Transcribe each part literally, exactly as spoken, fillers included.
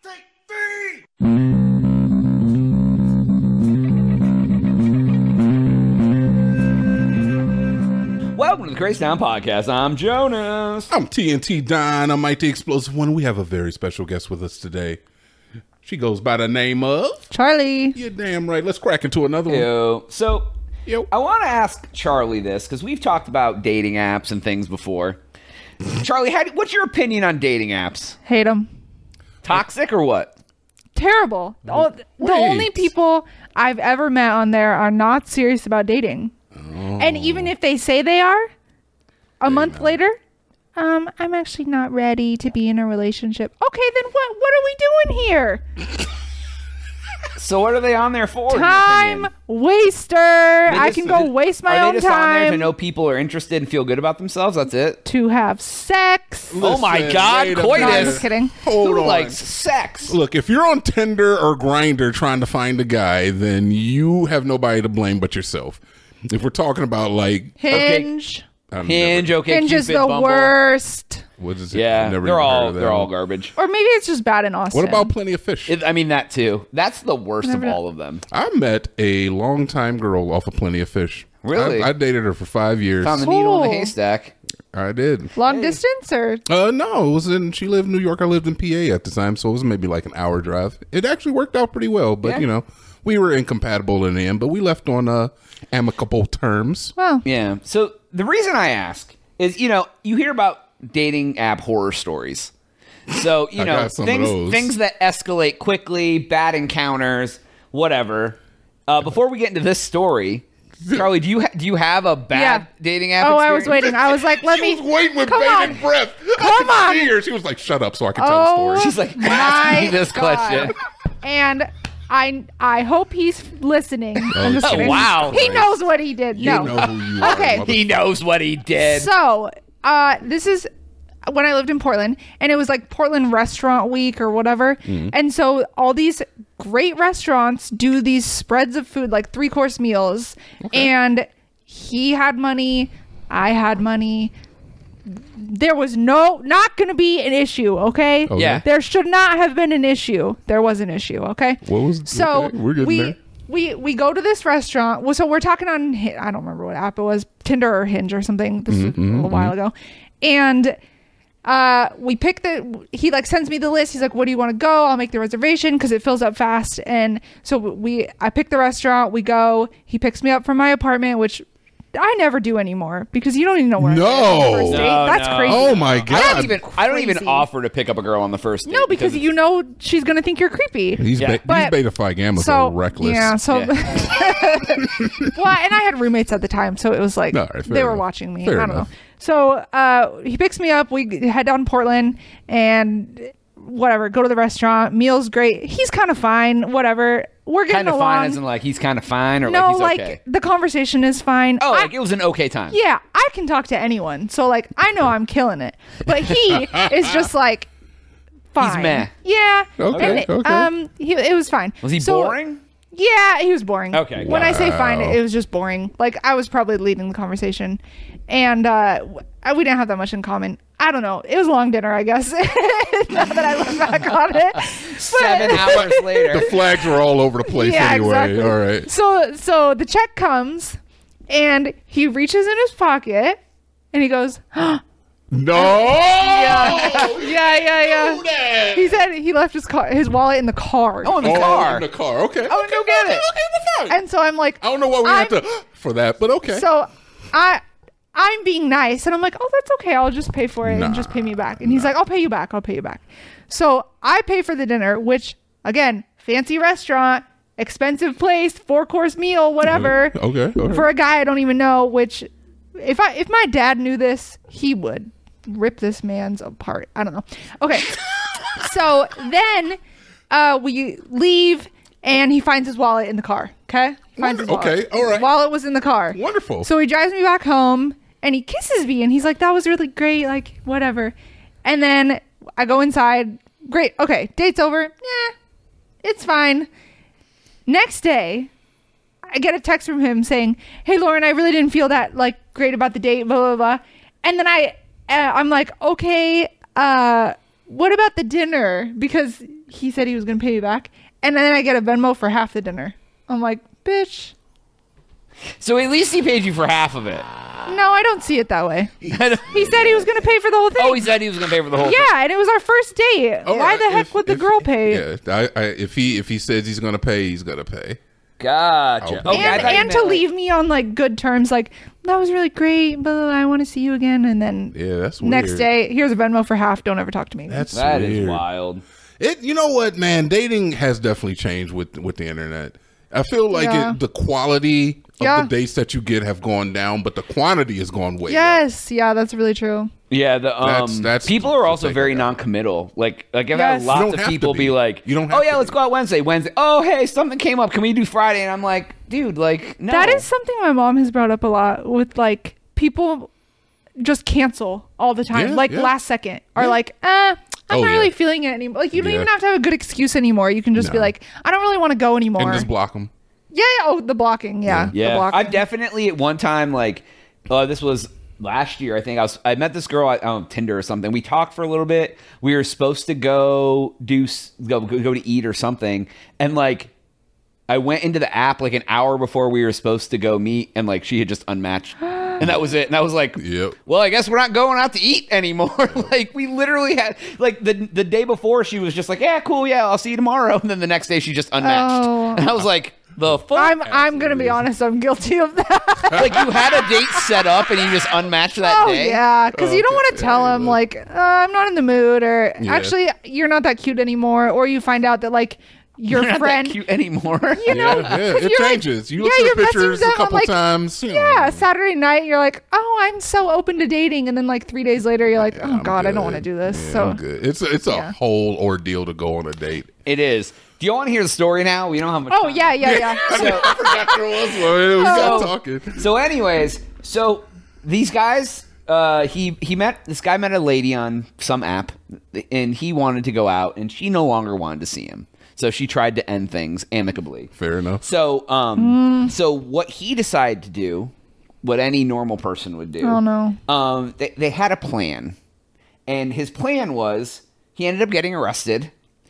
take three! Welcome to the Crazy Town Podcast. I'm Jonas. I'm T N T Don. I'm Mike the Explosive One. We have a very special guest with us today. She goes by the name of... Charlie. You're damn right. Let's crack into another one. Yo. So, Yo. I want to ask Charlie this, because we've talked about dating apps and things before. Charlie, how do, what's your opinion on dating apps? Hate them. Toxic or what? Terrible. All, the Wait. only people I've ever met on there are not serious about dating. Oh. And even if they say they are, a month later, um, I'm actually not ready to be in a relationship. Okay, then what? What are we doing here? So what are they on there for? in your Time opinion? waster. They I just- can go waste my are own they just on there to time know people are interested and feel good about themselves? That's it? to have sex. Oh my Listen, God, wait a No, I'm coitus. just kidding. Hold Who on. likes sex? Look, if you're on Tinder or Grindr trying to find a guy, then you have nobody to blame but yourself. If we're talking about like... Hinge. I've Hinge, never- okay, Hinge is Cupid, the Bumble. worst. What is it? Yeah, I've never they're even heard all of that they're all one. garbage. Or maybe it's just bad in Austin. What about Plenty of Fish? It, I mean that too. That's the worst of Never- all of them. I met a longtime girl off of Plenty of Fish. Really? I, I dated her for five years. Found the needle in the Cool. haystack. I did. long distance or Uh, no, it was in. She lived in New York. I lived in P A at the time, so it was maybe like an hour drive. It actually worked out pretty well, but Yeah. you know, we were incompatible in the end. But we left on uh, amicable terms. well, Yeah. So the reason I ask is, you know, you hear about dating app horror stories. So, you I know, got some of things those. things that escalate quickly, bad encounters, whatever. Uh, before we get into this story, Charlie, do you ha- do you have a bad Yeah. dating app? Oh, I was experience? waiting. I was like, let she me. was waiting with come bated on. breath. Come I could on. see her. She was like, "Shut up," so I could tell the Oh, story. She's like, ask me my this God. question. And I, I hope he's listening. I'm just Oh, kidding. wow. He knows what he did. You no. know who you are. Okay. mother- He knows what he did. So, uh, this is when I lived in Portland, and it was like Portland Restaurant Week or whatever. Mm-hmm. And so all these great restaurants do these spreads of food, like three course meals. And he had money, I had money. There was no, not going to be an issue, okay? Okay. Yeah. There should not have been an issue. There was an issue, okay? What was- so okay, we're getting we there. we we go to this restaurant. Well, so we're talking on Hi- I don't remember what app it was, Tinder or Hinge or something. This Mm-hmm, was a little while ago, and uh, we pick the. He like sends me the list. He's like, "What do you want to go? I'll make the reservation because it fills up fast." And so we, I pick the restaurant. We go. He picks me up from my apartment, which I never do anymore because you don't even know where. I'm No. going on the first date. No, That's no. crazy. Oh my I God! don't even I don't even Crazy. offer to pick up a girl on the first date. No, because you know she's gonna think you're creepy. These, Yeah. ba- But- these beta phi gammas so are reckless. yeah, so Yeah. well, and I had roommates at the time, so it was like All right, fair they were enough. watching me. Fair I don't enough. know. So uh, he picks me up. We head down to Portland and whatever. Go to the restaurant. Meal's great. He's kind of fine. Whatever. We're getting kind of along. fine as in like he's kind of fine or no, like he's like okay. the conversation is fine. Oh, I- like it was an okay time. yeah, I can talk to anyone. So like I know I'm killing it. But he is just like fine. meh. Yeah. Okay, And, okay. Um, he, it was fine. Was he So- boring? Yeah, he was boring. Okay, When I say fine, wow. it was just boring. Like I was probably leading the conversation, and uh, w- we didn't have that much in common. I don't know. It was a long dinner, I guess. now that I look back on it, But- Seven hours later. The flags were all over the place yeah, anyway. exactly. All right. So, so the check comes, and he reaches in his pocket, and he goes, No. "Yeah, yeah, yeah, Do yeah." that. He said he left his car, his wallet in the car. Oh, in the Oh, car. in the car. Okay. Oh, okay, go get okay, it. Okay, well, fine. And so I'm like, I don't know why we I'm- have to for that, but okay. So I I'm being nice, and I'm like, oh, that's okay. I'll just pay for it Nah, and just pay me back. And he's like, I'll pay you back. I'll pay you back. So I pay for the dinner, which again, fancy restaurant, expensive place, four course meal, whatever. Okay. okay. For a guy I don't even know. Which, if I if my dad knew this, he would rip this man's apart. I don't know. Okay. So then uh, we leave, and he finds his wallet in the car. Okay. Finds his Wonder- wallet. okay, all right. Wallet was in the car. Wonderful. So he drives me back home, and he kisses me, and he's like, "That was really great. Like, whatever." And then I go inside. Great. Okay. Date's over. Yeah. It's fine. Next day, I get a text from him saying, "Hey, Lauren, I really didn't feel that like great about the date, blah, blah, blah." And then I, uh, I'm like, okay, uh, what about the dinner? Because he said he was going to pay me back. And then I get a Venmo for half the dinner. I'm like, bitch. So at least he paid you for half of it. No, I don't see it that way. He said he was going to pay for the whole thing. Oh, he said he was going to pay for the whole thing. Yeah, and it was our first date. All Why right, the heck if- would the if- girl pay? Yeah, I, I, if he if he says he's gonna pay, he's gonna pay. Gotcha. Oh, Okay, I And, thought you and meant, to like- leave me on like good terms, like that was really great, but I want to see you again. And then Yeah, that's weird. next day, here's a Venmo for half. Don't ever talk to me. again. That's That is weird. wild. It, you know what, man? Dating has definitely changed with with the internet. I feel like Yeah. it, the quality of Yeah. the dates that you get have gone down, but the quantity has gone way up. Yes, yeah, that's really true. Yeah, the um, That's- that's people are the also thing very about it. non-committal. Like, like I've Yes. had You lots don't of have to people be. be like, You don't have "Oh yeah, to let's be. go out Wednesday." Wednesday. Oh hey, something came up. Can we do Friday? And I'm like, dude, like, no. That is something my mom has brought up a lot with like people just cancel all the time, Yeah, like yeah. last second, or Yeah. like, eh, I'm Oh, not yeah. really feeling it anymore. Like you don't Yeah. even have to have a good excuse anymore. You can just be No. like, I don't really want to go anymore. And just block them. yeah, yeah, oh, the blocking, yeah, the Yeah, blocking. I've definitely at one time like, uh, this was last year. I think I was. I met this girl on um, Tinder or something. We talked for a little bit. We were supposed to go do s- go go, go to eat or something, and like. I went into the app like an hour before we were supposed to go meet, and like she had just unmatched, and that was it. And I was like, Yep. "Well, I guess we're not going out to eat anymore." Like we literally had like the the day before she was just like, "Yeah, cool, yeah, I'll see you tomorrow," and then the next day she just unmatched, Oh. and I was like, "The fuck!" I'm I'm gonna be honest. I'm guilty of that. Like you had a date set up and you just unmatched that Oh day. yeah, because you don't Okay. want to tell Yeah, him yeah. like uh, I'm not in the mood, or Yeah. actually you're not that cute anymore, or you find out that like your You're not friend. that cute anymore. You know, Yeah, yeah, 'cause it you're, like- changes. You yeah, look at you're the messaging pictures them a on, couple like, times. You know. Yeah, Saturday night, you're like, oh, I'm so open to dating, and then like three days later, you're like, oh I'm god, I good. don't want to do this. Yeah, so I'm good. It's a, it's a yeah. whole ordeal to go on a date. It is. Do you want to hear the story now? We don't have much. oh time. yeah, yeah, yeah. So, I forgot there was one. We got So- talking. so anyways, so these guys, uh, he he met this guy met a lady on some app, and he wanted to go out, and she no longer wanted to see him. So she tried to end things amicably. Fair enough. So, um, so what he decided to do, what any normal person would do. Oh, no. Um, they they had a plan, and his plan was he ended up getting arrested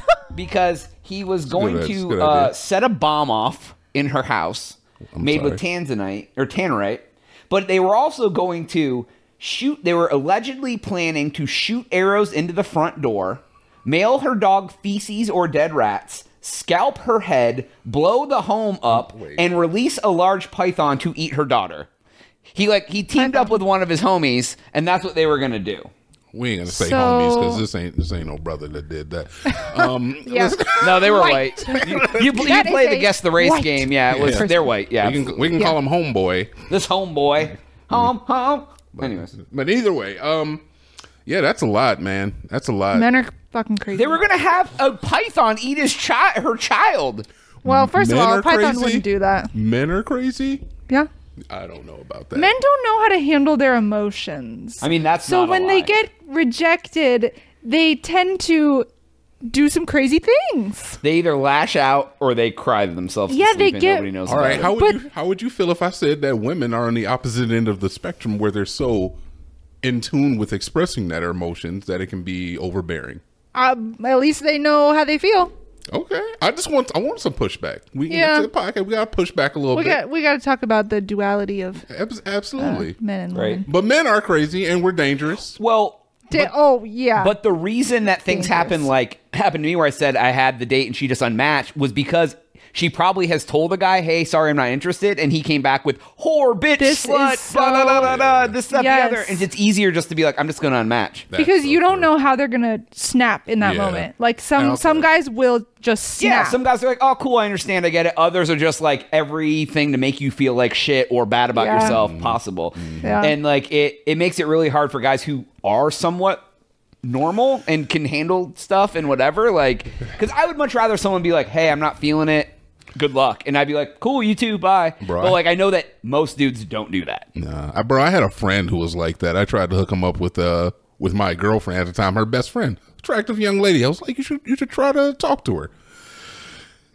because he was going good- it's a to good uh, idea. set a bomb off in her house, I'm made with sorry. tanzanite or tannerite, but they were also going to shoot. They were allegedly planning to shoot arrows into the front door, mail her dog feces or dead rats, scalp her head, blow the home up, Wait. and release a large python to eat her daughter. He like he teamed up with one of his homies, and that's what they were gonna do. We ain't gonna say So- homies because this ain't this ain't no brother that did that. Um, Yeah. No, they were White. white. You, you, you That is played the a guess the race white game. Yeah, it was. person. They're white. Yeah, we can we can Yeah. call him homeboy. this homeboy, home, home. Anyways, But either way, um, yeah, that's a lot, man. That's a lot. Men are fucking crazy. they were gonna have a python eat his child, her child. well, first of Men all, are a python crazy? wouldn't do that. Men are crazy. Yeah. I don't know about that. Men don't know how to handle their emotions. I mean, that's so not a when they lie. get rejected, they tend to do some crazy things. They either lash out or they cry themselves. to Yeah, sleep they and get- Nobody knows. All about right, it. how would But- you how would you feel if I said that women are on the opposite end of the spectrum where they're so in tune with expressing their emotions that it can be overbearing? Um, at least they know how they feel. Okay, I just want I want some pushback. We can Yeah. get to the podcast. We got to push back a little We bit. got we got to talk about the duality of Abs- uh, Absolutely. men and Right. women. But men are crazy and we're dangerous. Well, Da- oh yeah. but the reason that things Dangerous. happen, like happened to me, where I said I had the date and she just unmatched, was because she probably has told the guy, "Hey, sorry, I'm not interested," and he came back with "whore, bitch, This slut, is blah, blah, blah, blah, so- blah, this, that, Yes. the other," and it's easier just to be like, "I'm just going to unmatch." That's because so you don't true. know how they're gonna snap in that Yeah. moment. Like some Okay. some guys will just snap. Yeah, some guys are like, "Oh, cool, I understand, I get it." Others are just like everything to make you feel like shit or bad about Yeah. yourself possible, Yeah. and like it, it makes it really hard for guys who are somewhat normal and can handle stuff and whatever. Like, because I would much rather someone be like, "Hey, I'm not feeling it. Good luck," and I'd be like, "Cool, you too, bye." Bro, But I- like, I know that most dudes don't do that. Nah, I, bro, I had a friend who was like that. I tried to hook him up with uh with my girlfriend at the time, her best friend, attractive young lady. I was like, you should you should try to talk to her.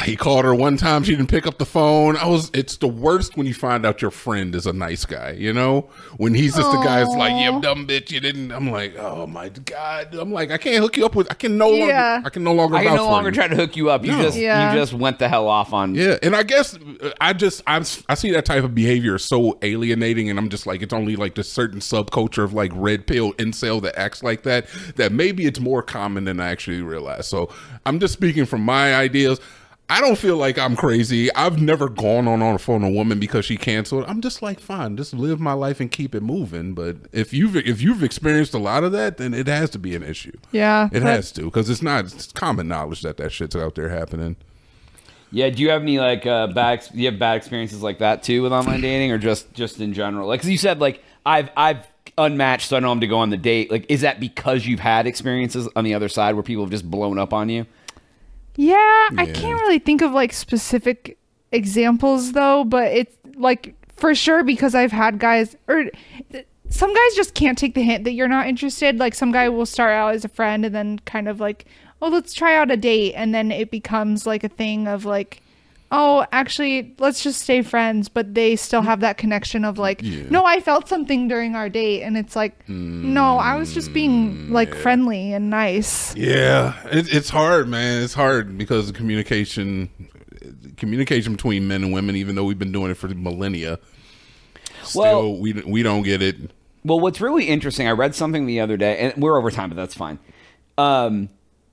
he called her one time. She didn't pick up the phone. I was. It's the worst when you find out your friend is a nice guy. You know, when he's just the guy that's like, "Yeah, dumb bitch, you didn't." I'm like, "Oh my god!" I'm like, I can't hook you up with. I can no longer. Yeah. I can no longer. I can vouch no for longer you. try to hook you up. You No. just Yeah. you just went the hell off on. Yeah, and I guess uh, I just I'm, I see that type of behavior so alienating, and I'm just like, it's only like this certain subculture of like red pill incel that acts like that. That maybe it's more common than I actually realize. So I'm just speaking from my ideas. I don't feel like I'm crazy. I've never gone on on the phone to a woman because she canceled. I'm just like, fine, just live my life and keep it moving. But if you've if you've experienced a lot of that, then it has to be an issue. Yeah. It but- has to, because it's not it's common knowledge that that shit's out there happening. Yeah, do you have any like uh, bad? ex- Do you have bad experiences like that too with online dating, or just just in general? Like, 'cause you said, like I've I've unmatched, so I know I'm to go on the date. Like, is that because you've had experiences on the other side where people have just blown up on you? Yeah, I Yeah. can't really think of like specific examples though, but it's like for sure because I've had guys or th- some guys just can't take the hint that you're not interested. Like some guy will start out as a friend and then kind of like, oh, let's try out a date, and then it becomes like a thing of like, oh, actually, let's just stay friends, but they still have that connection of like, Yeah. no, I felt something during our date, and it's like, no, I was just being like friendly and nice. Yeah, it, it's hard, man. It's hard because of communication, communication between men and women. Even though we've been doing it for millennia, still Well- we we don't get it. Well, what's really interesting, I read something the other day, and we're over time, but that's fine. Um,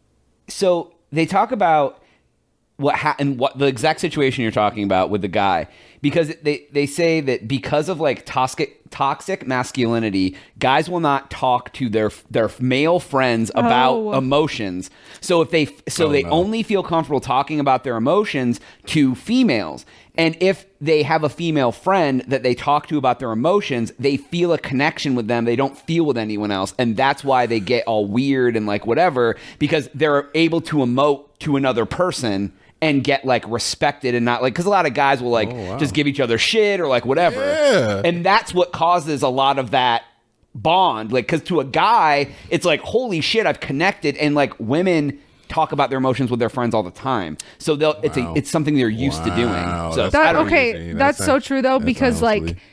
so they talk about what ha- and what the exact situation you're talking about with the guy, because they they say that because of like toxic toxic masculinity, guys will not talk to their their male friends about Oh. emotions. So if they so Oh, they no. only feel comfortable talking about their emotions to females. And if they have a female friend that they talk to about their emotions, they feel a connection with them. They don't feel with anyone else. And that's why they get all weird and like whatever, because they're able to emote to another person and get like respected and not like, because a lot of guys will like Oh, wow. just give each other shit or like whatever. Yeah. And that's what causes a lot of that bond. Like, because to a guy, it's like, holy shit, I've connected. And like women talk about their emotions with their friends all the time, so they'll it's a Wow. it's something they're used to doing. Wow, So that's I That don't- okay, crazy. that's, That's so not- true though, that's because honestly- like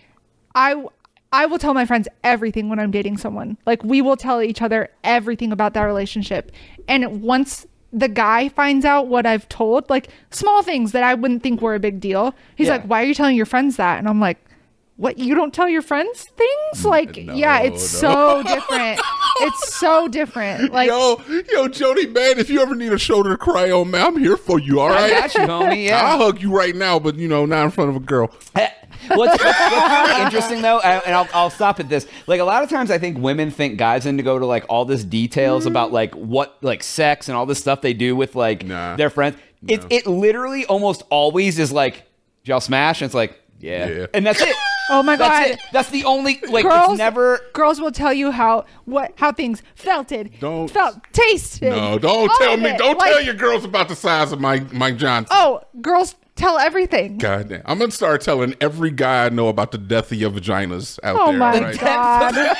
I I will tell my friends everything when I'm dating someone. Like we will tell each other everything about that relationship. And once the guy finds out what I've told, like small things that I wouldn't think were a big deal, he's Yeah. like, "Why are you telling your friends that?" And I'm like, "What? You don't tell your friends things?" Like, no, yeah, it's no. so different. It's so different. Like yo, yo, Jody, man, if you ever need a shoulder to cry on, man, I'm here for you. All I right, got you, homie. Yeah. I'll hug you right now, but you know, not in front of a girl. What's, what's really interesting though, and and I'll, I'll stop at this. Like a lot of times, I think women think guys need to go to like all this details about like what like sex and all this stuff they do with like Nah. their friends. It it literally almost always is like, "Did y'all smash?" And it's like, yeah, Yeah. and that's it. Oh my That's God. it. That's the only like. girls it's never. girls will tell you how what how things felted, Don't- felt tasted. No, don't all tell of me. it. Don't Like, tell your girls about the size of Mike Mike Johnson. Oh, girls tell everything. God damn. I'm gonna start telling every guy I know about the death of your vaginas out Oh there. my right? God.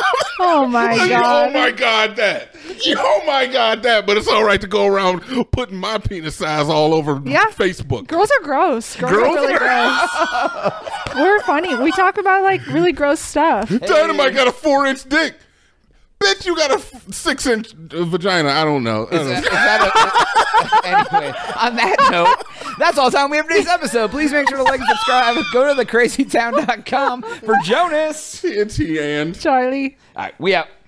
Oh my Oh God. my God, that. Oh my God, that. But it's all right to go around putting my penis size all over Yeah. Facebook. Girls are gross. Girls, Girls are really are- gross. We're funny. We talk about like really gross stuff. Dynamite got a four inch dick. Bitch, you got a f- six inch vagina. I don't know. I don't Is know. that a- anyway, on that note, that's all the time we have for today's episode. Please make sure to like and subscribe. Go to the crazy town dot com for Jonas. T N T and. Charlie. All right, we out.